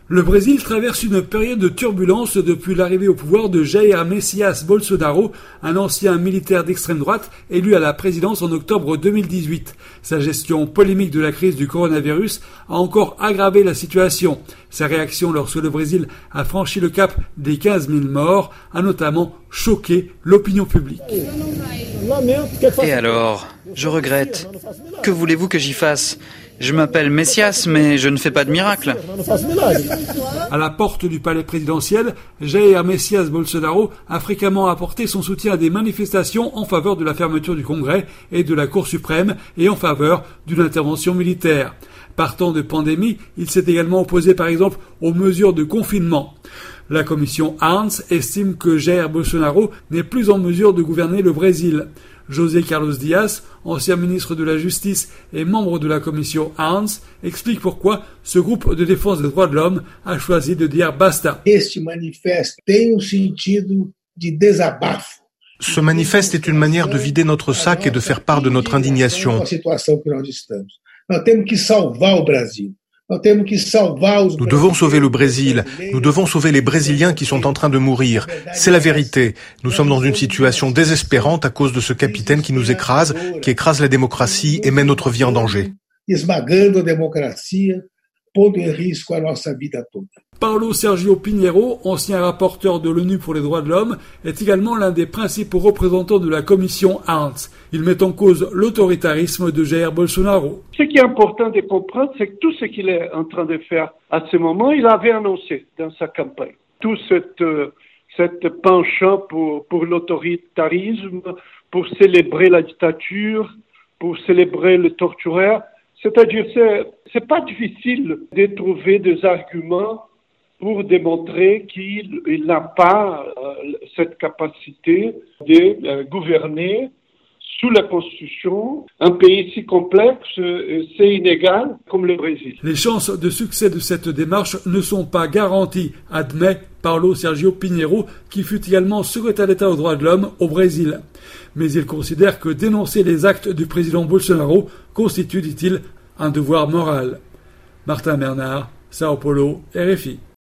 Le Brésil traverse une période de turbulence depuis l'arrivée au pouvoir de Jair Messias Bolsonaro, un ancien militaire d'extrême droite élu à la présidence en octobre 2018. Sa gestion polémique de la crise du coronavirus a encore aggravé la situation. Sa réaction lorsque le Brésil a franchi le cap des 15 000 morts a notamment choqué l'opinion publique. Et alors, je regrette. Que voulez-vous que j'y fasse ? Je m'appelle Messias, mais je ne fais pas de miracle. À la porte du palais présidentiel, Jair Messias Bolsonaro a fréquemment apporté son soutien à des manifestations en faveur de la fermeture du Congrès et de la Cour suprême et en faveur d'une intervention militaire. Partant de pandémie, il s'est également opposé par exemple aux mesures de confinement. La commission Arns estime que Jair Bolsonaro n'est plus en mesure de gouverner le Brésil. José Carlos Dias, ancien ministre de la Justice et membre de la commission Arns, explique pourquoi ce groupe de défense des droits de l'homme a choisi de dire basta. Ce manifeste est une manière de vider notre sac et de faire part de notre indignation. Nous devons sauver le Brésil. Nous devons sauver les Brésiliens qui sont en train de mourir. C'est la vérité. Nous sommes dans une situation désespérante à cause de ce capitaine qui nous écrase, qui écrase la démocratie et met notre vie en danger. Paulo Sergio Pinheiro, ancien rapporteur de l'ONU pour les droits de l'homme, est également l'un des principaux représentants de la commission Arns. Il met en cause l'autoritarisme de Jair Bolsonaro. Ce qui est important de comprendre, c'est que tout ce qu'il est en train de faire à ce moment, il avait annoncé dans sa campagne. Tout cette penchant pour l'autoritarisme, pour célébrer la dictature, pour célébrer le tortureur. C'est-à-dire, c'est pas difficile de trouver des arguments pour démontrer qu'il n'a pas cette capacité de gouverner sous la Constitution un pays si complexe, c'est inégal comme le Brésil. Les chances de succès de cette démarche ne sont pas garanties, admet Paulo Sergio Pinheiro, qui fut également secrétaire d'État aux droits de l'homme au Brésil. Mais il considère que dénoncer les actes du président Bolsonaro constitue, dit-il, un devoir moral. Martin Bernard, Sao Paulo, RFI.